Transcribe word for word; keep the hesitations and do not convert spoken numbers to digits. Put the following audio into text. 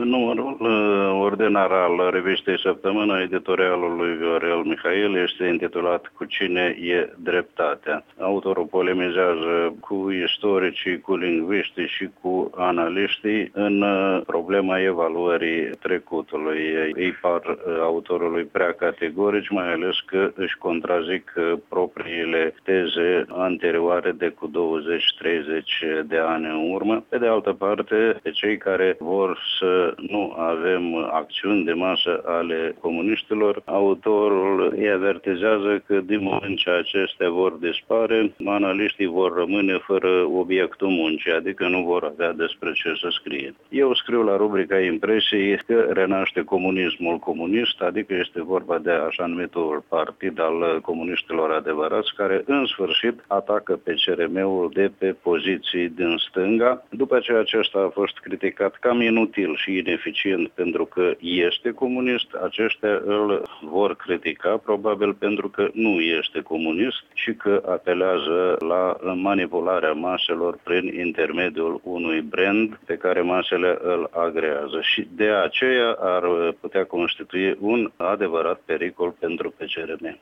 Numărul ordinar al revistei Săptămâna editorialului Viorel Mihail este intitulat Cu cine e dreptatea. Autorul polemizează cu istoricii, cu lingviștii și cu analiștii în problema evaluării trecutului. Ei par autorului prea categorici, mai ales că își contrazic propriile teze anterioare de cu douăzeci treizeci de ani în urmă. Pe de altă parte, pe cei care vor să nu avem acțiuni de masă ale comuniștilor, autorul îi avertizează că din moment ce acestea vor dispare, analiștii vor rămâne fără obiectul muncii, adică nu vor avea despre ce să scrie. Eu scriu la rubrica Impresii că renaște comunismul comunist, adică este vorba de așa numitul partid al comuniștilor adevărați, care în sfârșit atacă pe C R M-ul de pe poziții din stânga, după ce acesta a fost criticat cam inutil și ineficient pentru că este comunist, aceștia îl vor critica probabil pentru că nu este comunist și că apelează la manipularea maselor prin intermediul unui brand pe care masele îl agrează și de aceea ar putea constitui un adevărat pericol pentru P C R M.